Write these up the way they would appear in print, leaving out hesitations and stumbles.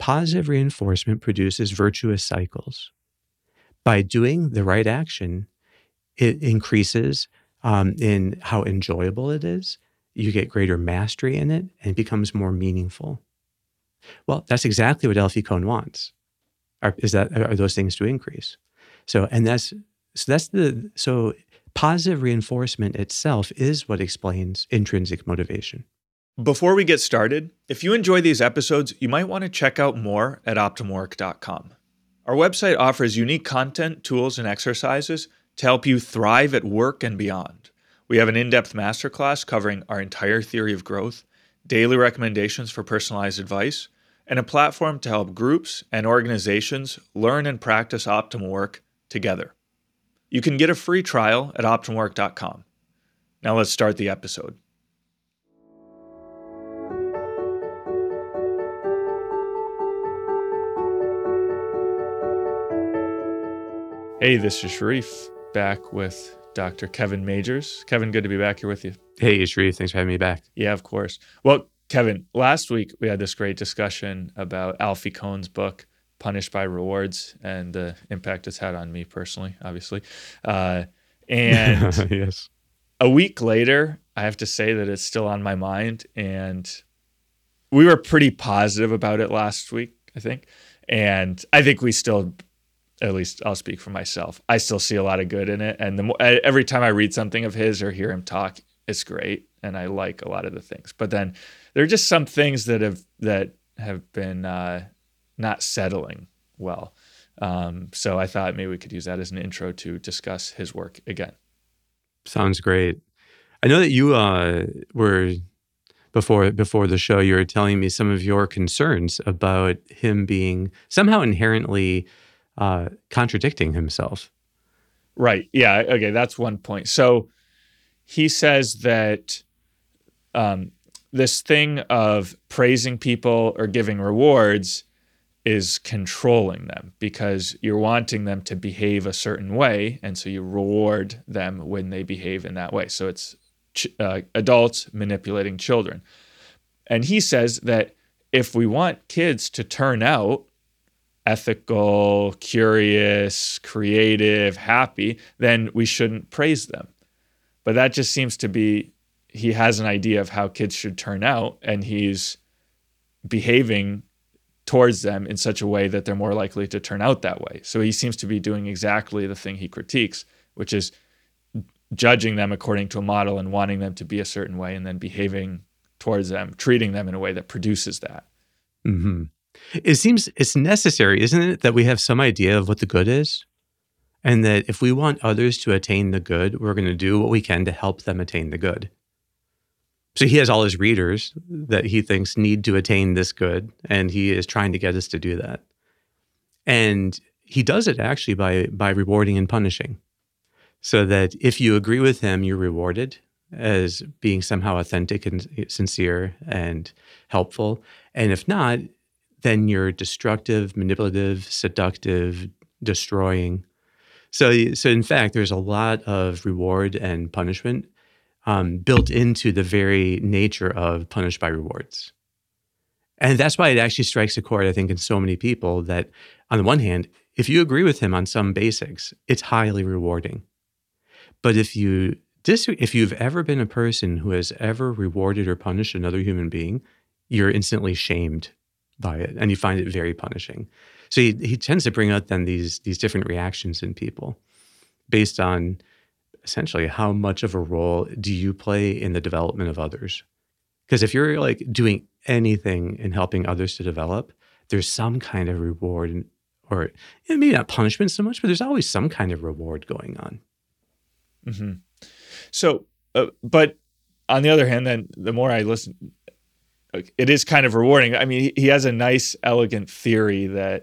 positive reinforcement produces virtuous cycles. By doing the right action, it increases in how enjoyable it is. You get greater mastery in it and it becomes more meaningful. Well, that's exactly what Alfie Kohn wants. Are those things to increase? So positive reinforcement itself is what explains intrinsic motivation. Before we get started, if you enjoy these episodes, you might want to check out more at optimwork.com. Our website offers unique content, tools, and exercises to help you thrive at work and beyond. We have an in-depth masterclass covering our entire theory of growth, daily recommendations for personalized advice, and a platform to help groups and organizations learn and practice optimal work together. You can get a free trial at optimwork.com. Now let's start the episode. Hey, this is Sharif, back with Dr. Kevin Majors. Kevin, good to be back here with you. Hey, Sharif, thanks for having me back. Yeah, of course. Well, Kevin, last week we had this great discussion about Alfie Kohn's book, Punished by Rewards, and the impact it's had on me personally, obviously. And yes. A week later, I have to say that it's still on my mind, and we were pretty positive about it last week, I think. And I think we still, at least I'll speak for myself, I still see a lot of good in it. And every time I read something of his or hear him talk, it's great. And I like a lot of the things. But then there are just some things that have been not settling well. So I thought maybe we could use that as an intro to discuss his work again. Sounds great. I know that you were, before the show, you were telling me some of your concerns about him being somehow inherently contradicting himself. Right. Yeah. Okay. That's one point. So he says that this thing of praising people or giving rewards is controlling them because you're wanting them to behave a certain way. And so you reward them when they behave in that way. So it's adults manipulating children. And he says that if we want kids to turn out ethical, curious, creative, happy, then we shouldn't praise them. But that just seems to be, he has an idea of how kids should turn out, and he's behaving towards them in such a way that they're more likely to turn out that way. So he seems to be doing exactly the thing he critiques, which is judging them according to a model and wanting them to be a certain way and then behaving towards them, treating them in a way that produces that. Mm-hmm. It seems it's necessary, isn't it, that we have some idea of what the good is? And that if we want others to attain the good, we're going to do what we can to help them attain the good. So he has all his readers that he thinks need to attain this good, and he is trying to get us to do that. And he does it actually by rewarding and punishing. So that if you agree with him, you're rewarded as being somehow authentic and sincere and helpful. And if not, then you're destructive, manipulative, seductive, destroying. So in fact, there's a lot of reward and punishment built into the very nature of punished by rewards. And that's why it actually strikes a chord, I think, in so many people that, on the one hand, if you agree with him on some basics, it's highly rewarding. But if you've ever been a person who has ever rewarded or punished another human being, you're instantly shamed by it, and you find it very punishing. So he tends to bring out then these different reactions in people based on essentially how much of a role do you play in the development of others. Because if you're like doing anything in helping others to develop, there's some kind of reward, or maybe not punishment so much, but there's always some kind of reward going on. Mm-hmm. So, but on the other hand, then the more I listen, it is kind of rewarding. I mean, he has a nice, elegant theory that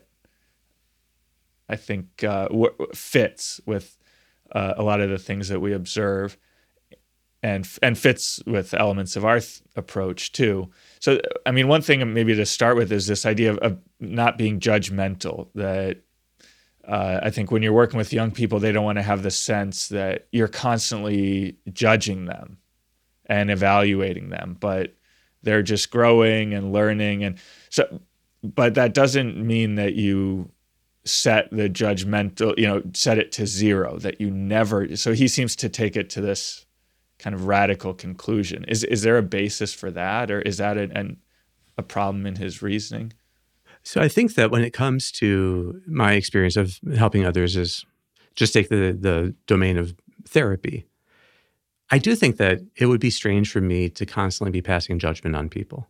I think fits with a lot of the things that we observe, and fits with elements of our approach too. So, I mean, one thing maybe to start with is this idea of not being judgmental. That I think when you're working with young people, they don't want to have the sense that you're constantly judging them and evaluating them, but they're just growing and learning. And so but that doesn't mean that you set the judgmental, set it to zero, that you never. So he seems to take it to this kind of radical conclusion. Is there a basis for that, or is that a problem in his reasoning? So I think that when it comes to my experience of helping others, is just take the domain of therapy. I do think that it would be strange for me to constantly be passing judgment on people.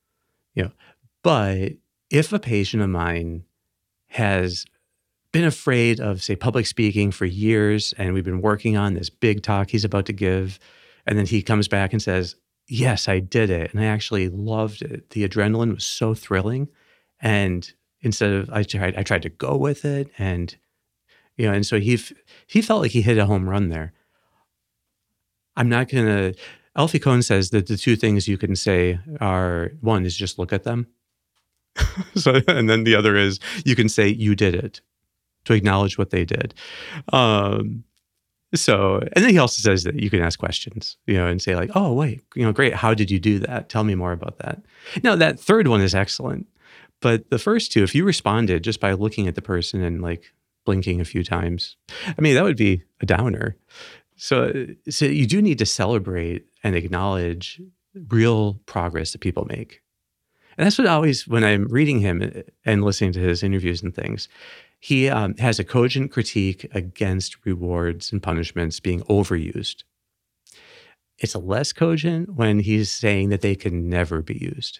But if a patient of mine has been afraid of, say, public speaking for years, and we've been working on this big talk he's about to give, and then he comes back and says, yes, I did it, and I actually loved it. The adrenaline was so thrilling. And instead of, I tried to go with it, and and so he felt like he hit a home run there. I'm not gonna. Alfie Kohn says that the two things you can say are, one is just look at them, and then the other is you can say you did it, to acknowledge what they did. And then he also says that you can ask questions, and say like, oh wait, great, how did you do that? Tell me more about that. Now that third one is excellent. But the first two, if you responded just by looking at the person and like blinking a few times, I mean, that would be a downer. So you do need to celebrate and acknowledge real progress that people make. And that's what always, when I'm reading him and listening to his interviews and things, he has a cogent critique against rewards and punishments being overused. It's less cogent when he's saying that they can never be used.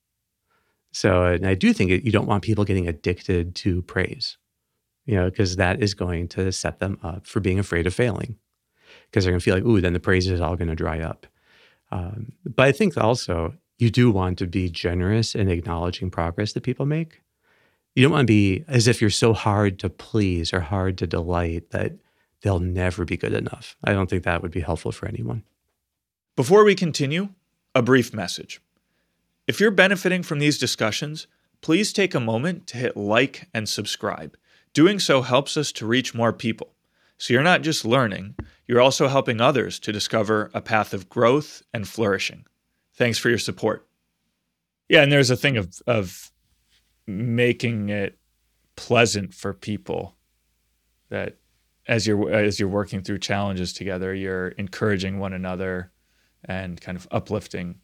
So, and I do think you don't want people getting addicted to praise, because that is going to set them up for being afraid of failing, because they're going to feel like, ooh, then the praise is all going to dry up. But I think also you do want to be generous in acknowledging progress that people make. You don't want to be as if you're so hard to please or hard to delight that they'll never be good enough. I don't think that would be helpful for anyone. Before we continue, a brief message. If you're benefiting from these discussions, please take a moment to hit like and subscribe. Doing so helps us to reach more people. So you're not just learning, you're also helping others to discover a path of growth and flourishing. Thanks for your support. Yeah, and there's a thing of making it pleasant for people, that as you're working through challenges together, you're encouraging one another and kind of uplifting.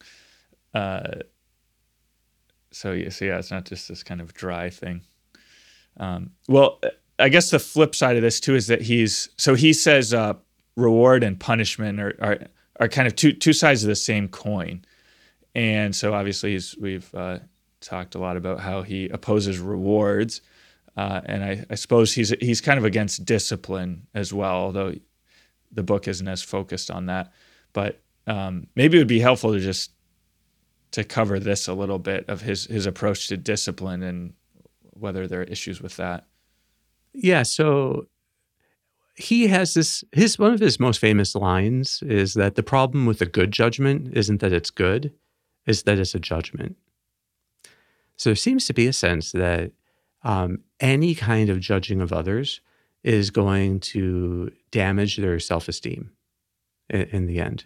So yeah, it's not just this kind of dry thing. Well, I guess the flip side of this too is that he says reward and punishment are kind of two sides of the same coin. And so obviously we've talked a lot about how he opposes rewards, and I suppose he's kind of against discipline as well, although the book isn't as focused on that. But maybe it would be helpful to cover this a little bit of his approach to discipline and whether there are issues with that. Yeah, so he has one of his most famous lines is that the problem with a good judgment isn't that it's good, it's that it's a judgment. So there seems to be a sense that any kind of judging of others is going to damage their self-esteem in the end.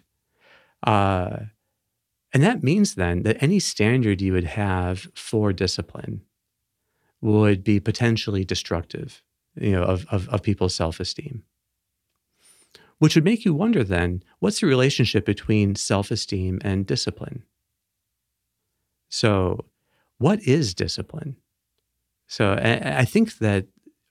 And that means then that any standard you would have for discipline would be potentially destructive, of people's self-esteem. Which would make you wonder then, what's the relationship between self-esteem and discipline? So what is discipline? So I think that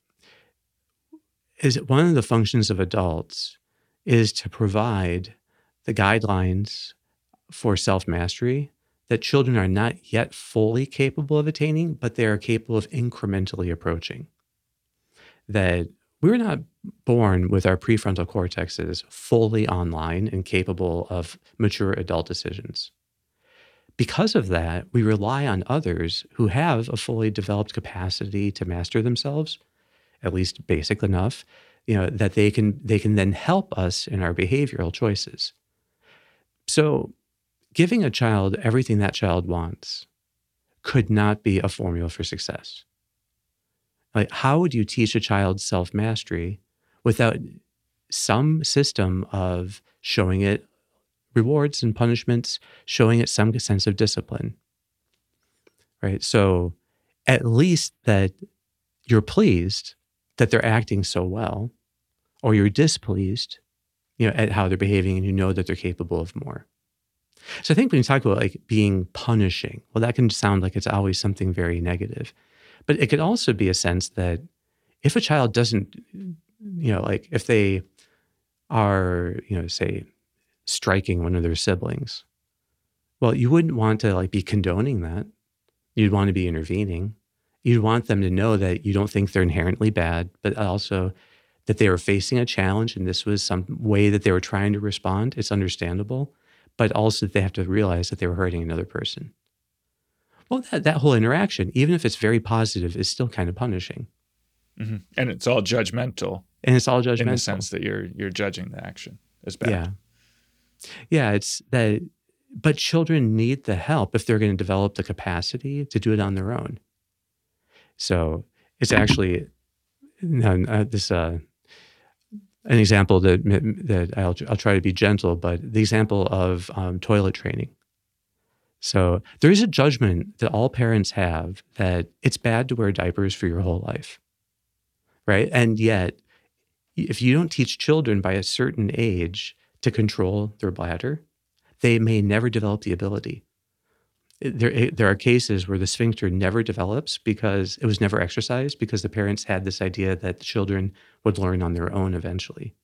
one of the functions of adults is to provide the guidelines for self-mastery that children are not yet fully capable of attaining, but they are capable of incrementally approaching. That we're not born with our prefrontal cortexes fully online and capable of mature adult decisions. Because of that, we rely on others who have a fully developed capacity to master themselves, at least basic enough, that they can then help us in our behavioral choices. So giving a child everything that child wants could not be a formula for success. Like, how would you teach a child self-mastery without some system of showing it rewards and punishments, showing it some sense of discipline, right? So at least that you're pleased that they're acting so well, or you're displeased, at how they're behaving, and you know that they're capable of more. So I think when you talk about like being punishing, well, that can sound like it's always something very negative, but it could also be a sense that if a child doesn't, like if they are, say, striking one of their siblings, well, you wouldn't want to like be condoning that. You'd want to be intervening. You'd want them to know that you don't think they're inherently bad, but also that they were facing a challenge and this was some way that they were trying to respond. It's understandable, but also that they have to realize that they were hurting another person. Well, that whole interaction, even if it's very positive, is still kind of punishing. Mm-hmm. And it's all judgmental. And it's all judgmental. In the sense that you're judging the action as bad. Yeah. Yeah, it's that, but children need the help if they're going to develop the capacity to do it on their own. So it's actually an example that I'll try to be gentle, but the example of toilet training. So there is a judgment that all parents have that it's bad to wear diapers for your whole life, right? And yet, if you don't teach children by a certain age to control their bladder, they may never develop the ability. There are cases where the sphincter never develops because it was never exercised, because the parents had this idea that the children would learn on their own eventually.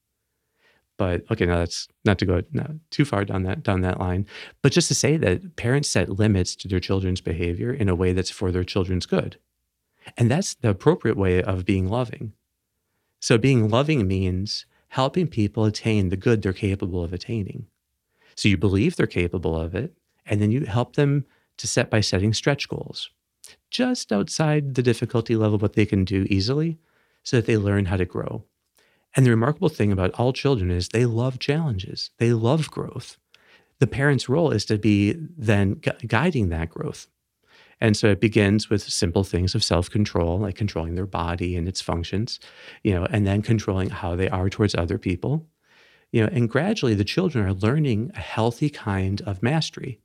But okay, now that's not to go too far down that line, but just to say that parents set limits to their children's behavior in a way that's for their children's good. And that's the appropriate way of being loving. So being loving means helping people attain the good they're capable of attaining. So you believe they're capable of it, and then you help them to set by setting stretch goals, just outside the difficulty level, what they can do easily, so that they learn how to grow. And the remarkable thing about all children is they love challenges. They love growth. The parent's role is to be then guiding that growth. And so it begins with simple things of self-control, like controlling their body and its functions, and then controlling how they are towards other people, and gradually the children are learning a healthy kind of mastery,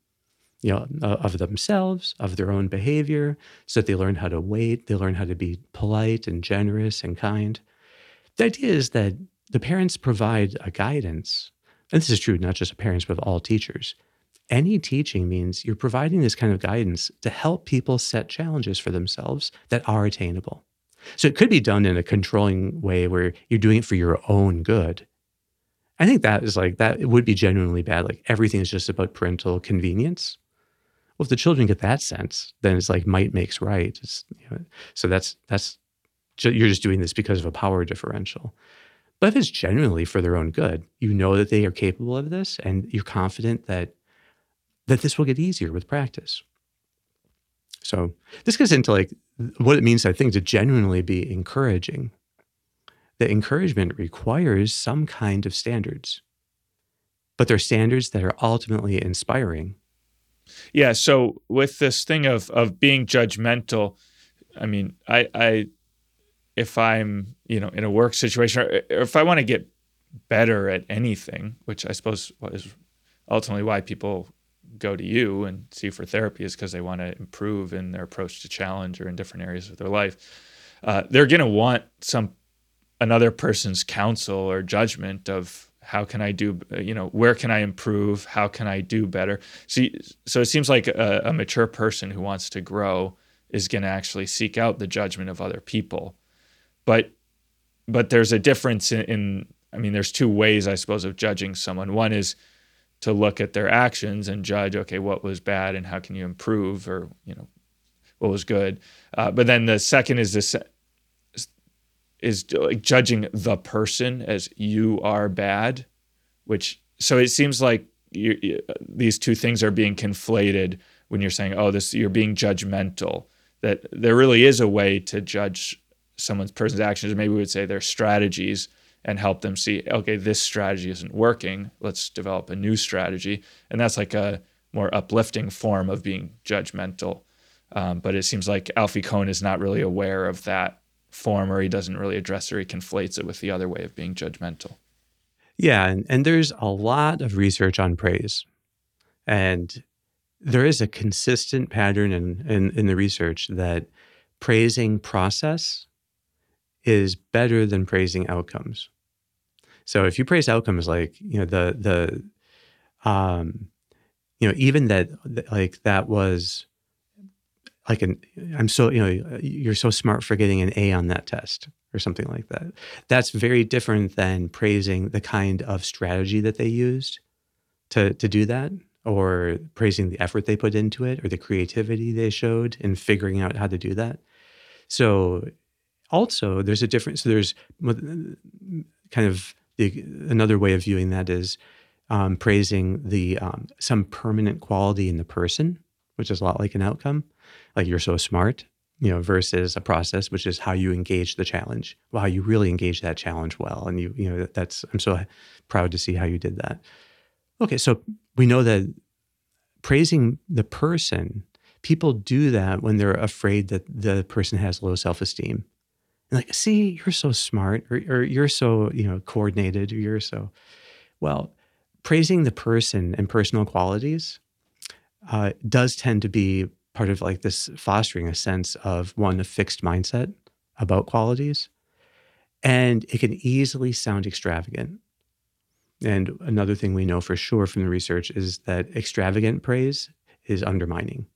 of themselves, of their own behavior, so that they learn how to wait, they learn how to be polite and generous and kind. The idea is that the parents provide a guidance, and this is true not just of parents, but of all teachers. Any teaching means you're providing this kind of guidance to help people set challenges for themselves that are attainable. So it could be done in a controlling way where you're doing it for your own good. I think that it would be genuinely bad. Like everything is just about parental convenience. Well, if the children get that sense, then it's like might makes right. So that's you're just doing this because of a power differential. But if it's genuinely for their own good, you know that they are capable of this, and you're confident that this will get easier with practice. So this gets into like what it means, I think, to genuinely be encouraging. The encouragement requires some kind of standards, but they're standards that are ultimately inspiring. Yeah. So with this thing of being judgmental, I mean, I if I'm, in a work situation, or if I want to get better at anything, which I suppose is ultimately why people go to you and see for therapy, is because they want to improve in their approach to challenge or in different areas of their life. They're going to want another person's counsel or judgment of how can I do, where can I improve? How can I do better? So it seems like a mature person who wants to grow is going to actually seek out the judgment of other people. But there's a difference there's two ways, I suppose, of judging someone. One is to look at their actions and judge, okay, what was bad and how can you improve, or, what was good. But then the second is like judging the person as you are bad, so it seems like these two things are being conflated when you're saying, you're being judgmental, that there really is a way to judge person's actions, or maybe we would say their strategies, and help them see, okay, this strategy isn't working. Let's develop a new strategy. And that's like a more uplifting form of being judgmental. But it seems like Alfie Kohn is not really aware of that form, or he doesn't really address it, or he conflates it with the other way of being judgmental. Yeah, and there's a lot of research on praise. And there is a consistent pattern in the research that praising process is better than praising outcomes. So if you praise outcomes, like, even that, like, that was like you're so smart for getting an A on that test or something like that. That's very different than praising the kind of strategy that they used to do that, or praising the effort they put into it, or the creativity they showed in figuring out how to do that. So also there's a difference. So there's kind of another way of viewing that is praising the some permanent quality in the person, which is a lot like an outcome, like you're so smart, versus a process, which is how you engage the challenge, how you really engage that challenge well. And I'm so proud to see how you did that. Okay, so we know that praising the person, people do that when they're afraid that the person has low self-esteem. And like, see, you're so smart, or you're so, coordinated, or you're so, well, praising the person and personal qualities does tend to be part of like this fostering a sense of a fixed mindset about qualities. And it can easily sound extravagant. And another thing we know for sure from the research is that extravagant praise is undermining.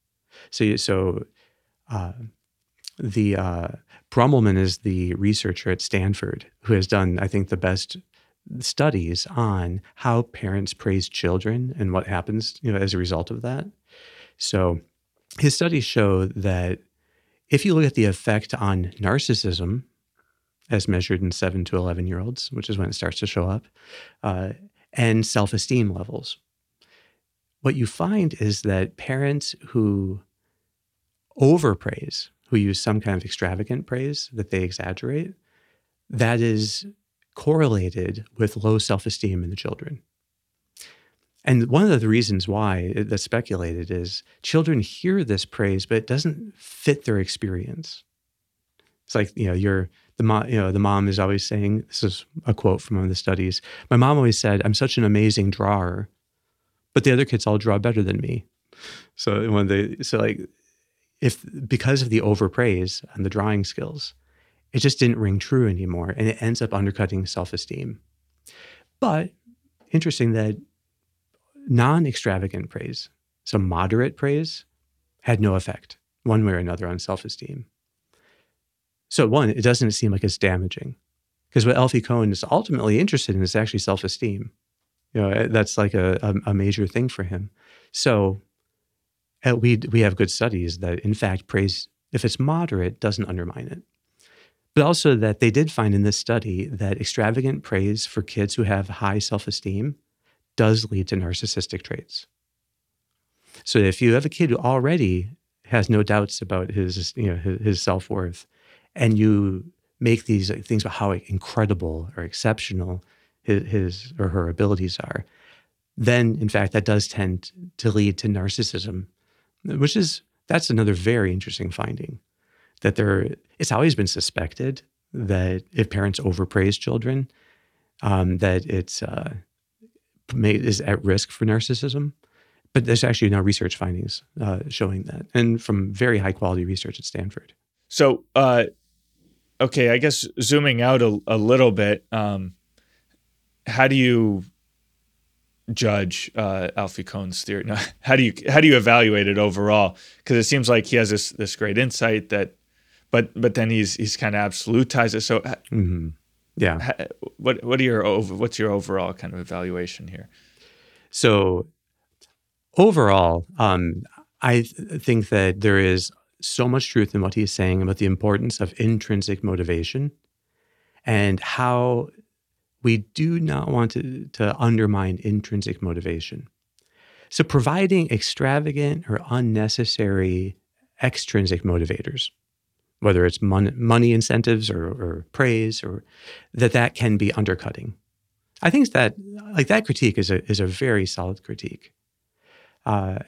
Brummelman is the researcher at Stanford who has done, I think, the best studies on how parents praise children and what happens, as a result of that. So his studies show that if you look at the effect on narcissism, as measured in 7 to 11-year-olds, which is when it starts to show up, and self-esteem levels, what you find is that parents who overpraise, who use some kind of extravagant praise that they exaggerate, that is correlated with low self-esteem in the children. And one of the reasons why that's speculated is children hear this praise, but it doesn't fit their experience. It's like, the mom is always saying, this is a quote from one of the studies, my mom always said, I'm such an amazing drawer, but the other kids all draw better than me. So because of the overpraise and the drawing skills, it just didn't ring true anymore, and it ends up undercutting self-esteem. But interesting that non-extravagant praise, so moderate praise, had no effect one way or another on self-esteem. So one, it doesn't seem like it's damaging, because what Alfie Kohn is ultimately interested in is actually self-esteem. That's like a major thing for him. So we have good studies that, in fact, praise, if it's moderate, doesn't undermine it. But also that they did find in this study that extravagant praise for kids who have high self-esteem does lead to narcissistic traits. So if you have a kid who already has no doubts about his self-worth, and you make these things about how incredible or exceptional his or her abilities are, then in fact that does tend to lead to narcissism, that's another very interesting finding. That it's always been suspected that if parents overpraise children, that it's is at risk for narcissism. But there's actually now research findings showing that, and from very high quality research at Stanford. So, okay, I guess zooming out a little bit, how do you judge Alfie Kohn's theory? No, how do you evaluate it overall? Because it seems like he has this great insight that, but then he's kind of absolutized it. So, yeah, what's your overall kind of evaluation here? So overall, I think that there is so much truth in what he's saying about the importance of intrinsic motivation and how we do not want to undermine intrinsic motivation. So providing extravagant or unnecessary extrinsic motivators, whether it's money incentives or praise, or that can be undercutting. I think that critique is a very solid critique. But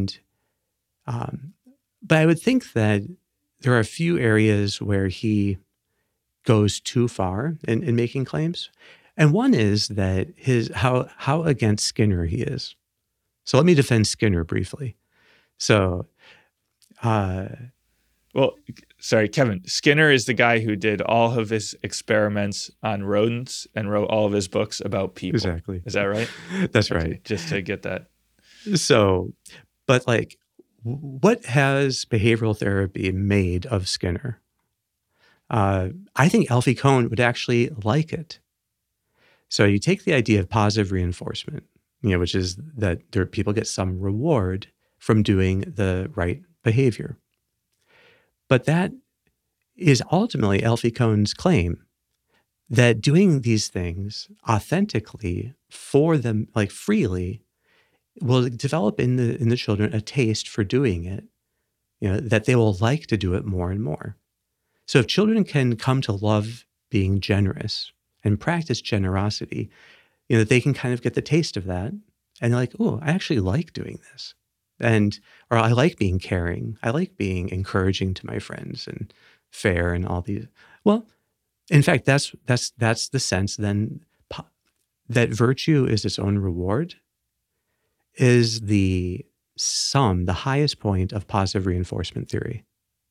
I would think that there are a few areas where he goes too far in making claims. And one is that how against Skinner he is. So let me defend Skinner briefly. So Well, sorry, Kevin. Skinner is the guy who did all of his experiments on rodents and wrote all of his books about people. Exactly. Is that right? That's Okay, right. just to get that. So, but like, what has behavioral therapy made of Skinner? I think Alfie Kohn would actually like it. So you take the idea of positive reinforcement, which is that people get some reward from doing the right behavior. But that is ultimately Alfie Kohn's claim, that doing these things authentically for them, like freely, will develop in the children a taste for doing it, that they will like to do it more and more. So if children can come to love being generous and practice generosity, they can kind of get the taste of that. And they're like, oh, I actually like doing this. Or I like being caring. I like being encouraging to my friends and fair and all these. Well, in fact, that's the sense then that virtue is its own reward, is the highest point of positive reinforcement theory.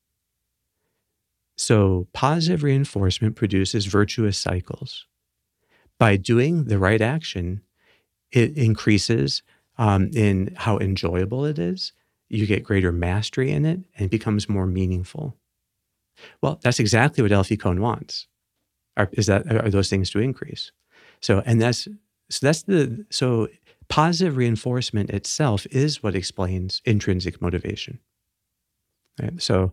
So positive reinforcement produces virtuous cycles. By doing the right action, it increases in how enjoyable it is. You get greater mastery in it, and it becomes more meaningful. Well, that's exactly what Alfie Kohn wants. Are those things to increase? So positive reinforcement itself is what explains intrinsic motivation. Right? So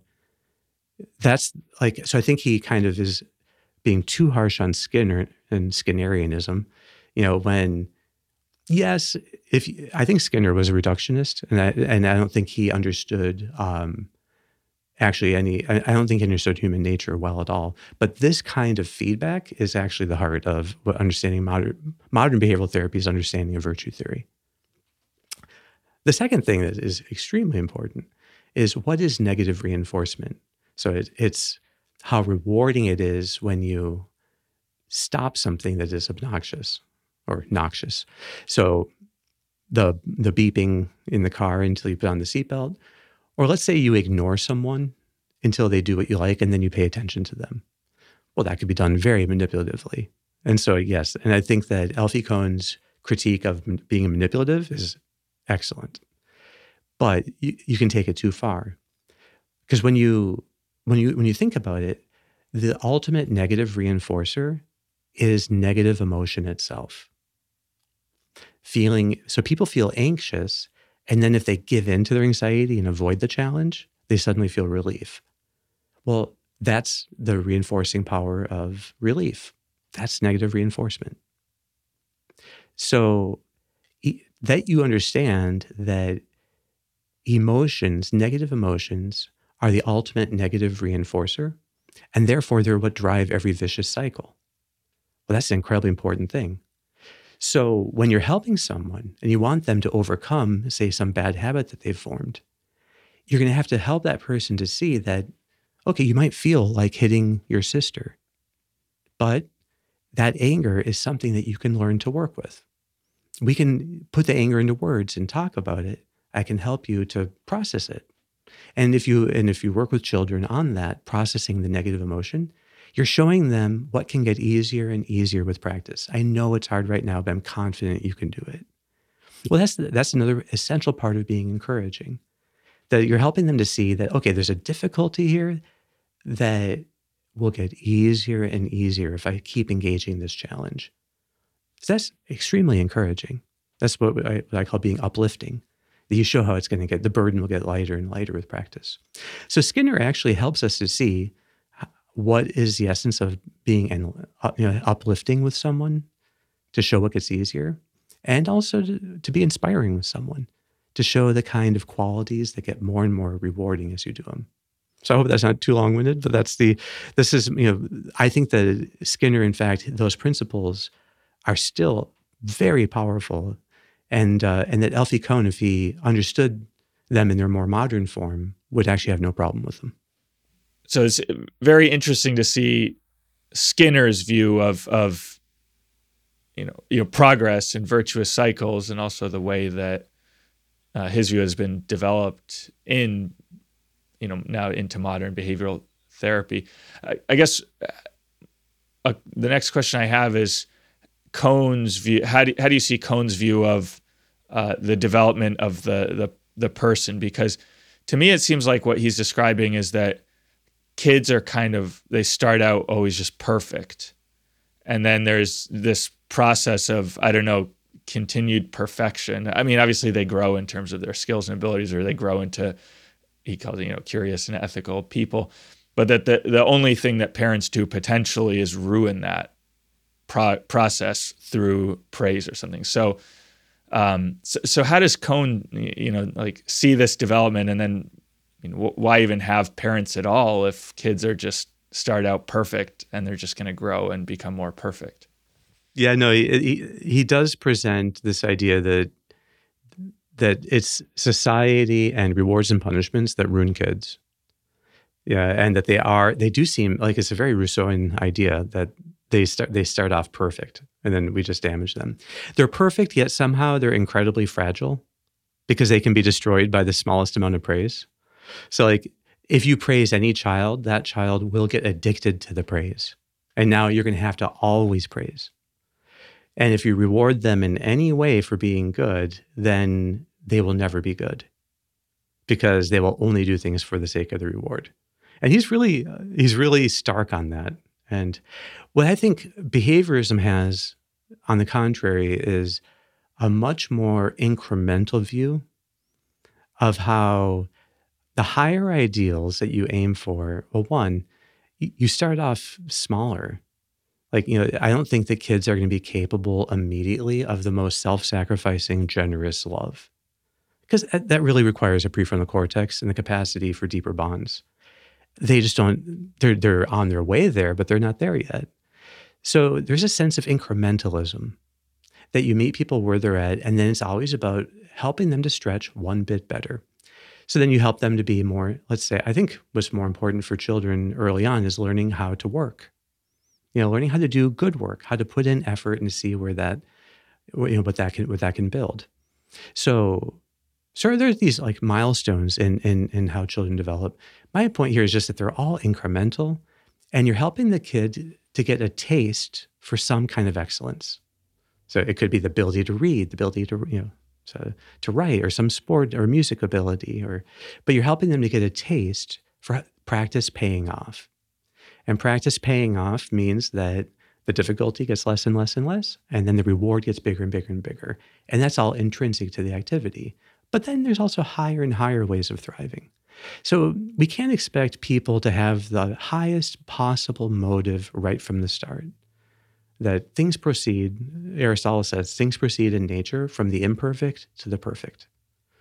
I think he kind of is being too harsh on Skinner and Skinnerianism, when, yes, I think Skinner was a reductionist, and I don't think he understood I don't think he understood human nature well at all. But this kind of feedback is actually the heart of what understanding modern behavioral therapy is understanding of virtue theory. The second thing that is extremely important is, what is negative reinforcement? So it's how rewarding it is when you stop something that is obnoxious or noxious. So the beeping in the car until you put on the seatbelt, or let's say you ignore someone until they do what you like and then you pay attention to them. Well, that could be done very manipulatively. And so, yes, and I think that Alfie Kohn's critique of being manipulative is excellent. But you can take it too far. Because when you think about it, the ultimate negative reinforcer is negative emotion itself. So people feel anxious, and then if they give in to their anxiety and avoid the challenge, they suddenly feel relief. Well, that's the reinforcing power of relief. That's negative reinforcement. So that you understand that negative emotions, are the ultimate negative reinforcer, and therefore they're what drive every vicious cycle. Well, that's an incredibly important thing. So when you're helping someone and you want them to overcome, say, some bad habit that they've formed, you're going to have to help that person to see that, okay, you might feel like hitting your sister, but that anger is something that you can learn to work with. We can put the anger into words and talk about it. I can help you to process it. And if you work with children on that, processing the negative emotion, you're showing them what can get easier and easier with practice. I know it's hard right now, but I'm confident you can do it. Well, that's another essential part of being encouraging, that you're helping them to see that, okay, there's a difficulty here that will get easier and easier if I keep engaging this challenge. So that's extremely encouraging. That's what I call being uplifting. You show how it's going to the burden will get lighter and lighter with practice. So Skinner actually helps us to see what is the essence of being uplifting with someone, to show what gets easier, and also to be inspiring with someone, to show the kind of qualities that get more and more rewarding as you do them. So I hope that's not too long-winded, but I think that Skinner, in fact, those principles are still very powerful, and that Alfie Kohn, if he understood them in their more modern form, would actually have no problem with them. So it's very interesting to see Skinner's view of progress and virtuous cycles, and also the way that his view has been developed in now into modern behavioral therapy. I guess the next question I have is Cohn's view. How do you see Cohn's view of the development of the person? Because to me, it seems like what he's describing is that kids are they start out always just perfect. And then there's this process of, I don't know, continued perfection. I mean, obviously they grow in terms of their skills and abilities, or they grow into, he calls it, curious and ethical people. But that the only thing that parents do potentially is ruin that process through praise or something. So how does Cohn, see this development, and then, why even have parents at all if kids are just start out perfect and they're just going to grow and become more perfect? Yeah, no, he does present this idea that it's society and rewards and punishments that ruin kids. Yeah, and that they do seem like it's a very Rousseauian idea that they start off perfect and then we just damage them. They're perfect, yet somehow they're incredibly fragile because they can be destroyed by the smallest amount of praise. So like if you praise any child, that child will get addicted to the praise. And now you're going to have to always praise. And if you reward them in any way for being good, then they will never be good because they will only do things for the sake of the reward. And he's really stark on that. And what I think behaviorism has, on the contrary, is a much more incremental view of how the higher ideals that you aim for, well, one, you start off smaller. Like, I don't think that kids are going to be capable immediately of the most self-sacrificing, generous love, because that really requires a prefrontal cortex and the capacity for deeper bonds. They just don't, they're on their way there, but they're not there yet. So there's a sense of incrementalism that you meet people where they're at, and then it's always about helping them to stretch one bit better. So then you help them to be more, let's say, I think what's more important for children early on is learning how to work. Learning how to do good work, how to put in effort and see where that, what that can build. So there's these like milestones in how children develop. My point here is just that they're all incremental, and you're helping the kid to get a taste for some kind of excellence. So it could be the ability to read, the ability to write, or some sport or music ability, but you're helping them to get a taste for practice paying off. And practice paying off means that the difficulty gets less and less and less, and then the reward gets bigger and bigger and bigger. And that's all intrinsic to the activity. But then there's also higher and higher ways of thriving. So we can't expect people to have the highest possible motive right from the start. That things proceed, Aristotle says, things proceed in nature from the imperfect to the perfect.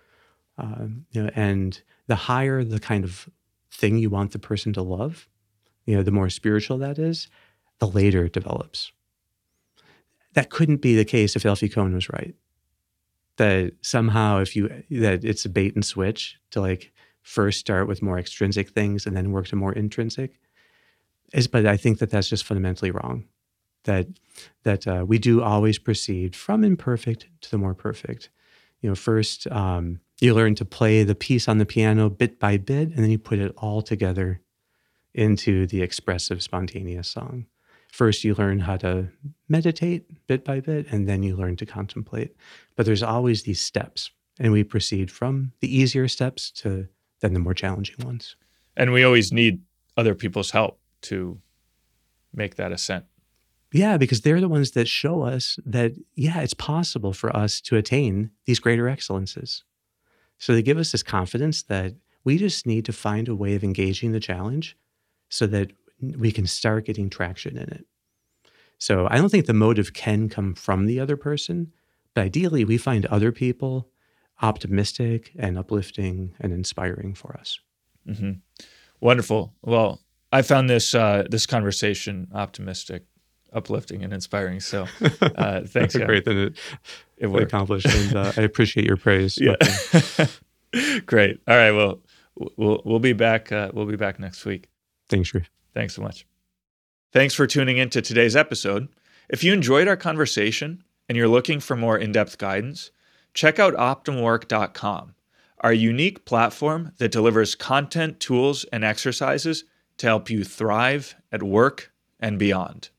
And the higher the kind of thing you want the person to love, the more spiritual that is, the later it develops. That couldn't be the case if Alfie Kohn was right. That somehow that it's a bait and switch to like first start with more extrinsic things and then work to more intrinsic. But I think that that's just fundamentally wrong. That we do always proceed from imperfect to the more perfect. First you learn to play the piece on the piano bit by bit, and then you put it all together into the expressive, spontaneous song. First, you learn how to meditate bit by bit, and then you learn to contemplate. But there's always these steps, and we proceed from the easier steps to then the more challenging ones. And we always need other people's help to make that ascent. Yeah, because they're the ones that show us that, it's possible for us to attain these greater excellences. So they give us this confidence that we just need to find a way of engaging the challenge so that we can start getting traction in it. So I don't think the motive can come from the other person, but ideally we find other people optimistic and uplifting and inspiring for us. Mm-hmm. Wonderful. Well, I found this conversation optimistic, uplifting, and inspiring. So thanks. Great. Then it accomplished, and I appreciate your praise. Yeah. Great. All right. Well, we'll be back. We'll be back next week. Thanks, Sharif. Thanks so much. Thanks for tuning in to today's episode. If you enjoyed our conversation and you're looking for more in-depth guidance, check out optimwork.com. our unique platform that delivers content, tools, and exercises to help you thrive at work and beyond.